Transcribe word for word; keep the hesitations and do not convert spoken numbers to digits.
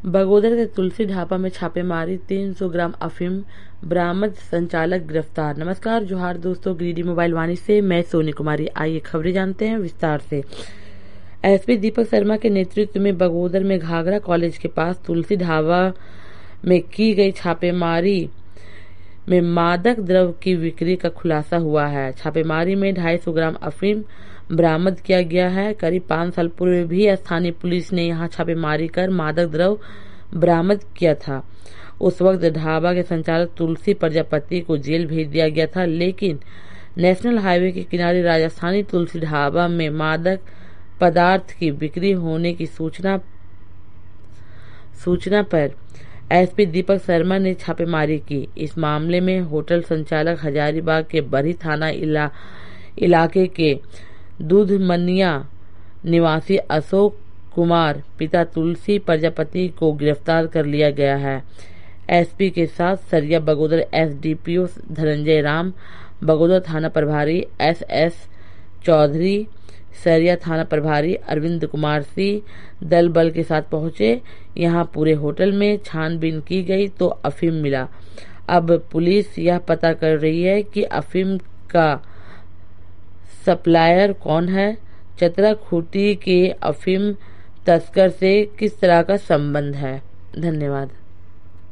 बगोदर के तुलसी ढाबा में छापेमारी, तीन सौ ग्राम अफीम बरामद, संचालक गिरफ्तार। नमस्कार, जोहार दोस्तों, गिरिडीह मोबाइल वाणी से मैं सोनी कुमारी। आइए खबरें जानते हैं विस्तार से। एसपी दीपक शर्मा के नेतृत्व में बगोदर में घाघरा कॉलेज के पास तुलसी ढाबा में की गई छापेमारी में मादक द्रव्य की बिक्री का खुलासा हुआ है। छापेमारी में ढाई सौ ग्राम अफीम बरामद किया गया है। करीब पाँच साल पूर्व भी स्थानीय पुलिस ने यहां छापेमारी कर मादक द्रव्य बरामद किया था। उस वक्त ढाबा के संचालक तुलसी प्रजापति को जेल भेज दिया गया था, लेकिन नेशनल हाईवे के किनारे राजस्थानी तुलसी ढाबा में मादक पदार्थ की बिक्री होने की सूचना सूचना पर एसपी दीपक शर्मा ने छापेमारी की। इस मामले में होटल संचालक हजारीबाग के बरही थाना इला, इलाके के दूधमनिया निवासी अशोक कुमार पिता तुलसी प्रजापति को गिरफ्तार कर लिया गया है। एसपी के साथ सरिया बगोदर एसडीपीओ धनंजय राम, बगोदर थाना प्रभारी एस एस चौधरी, सरिया थाना प्रभारी अरविंद कुमार सिंह दल बल के साथ पहुंचे। यहां पूरे होटल में छानबीन की गई तो अफीम मिला। अब पुलिस यह पता कर रही है कि अफीम का सप्लायर कौन है, चतरा खूंटी के अफीम तस्कर से किस तरह का संबंध है। धन्यवाद।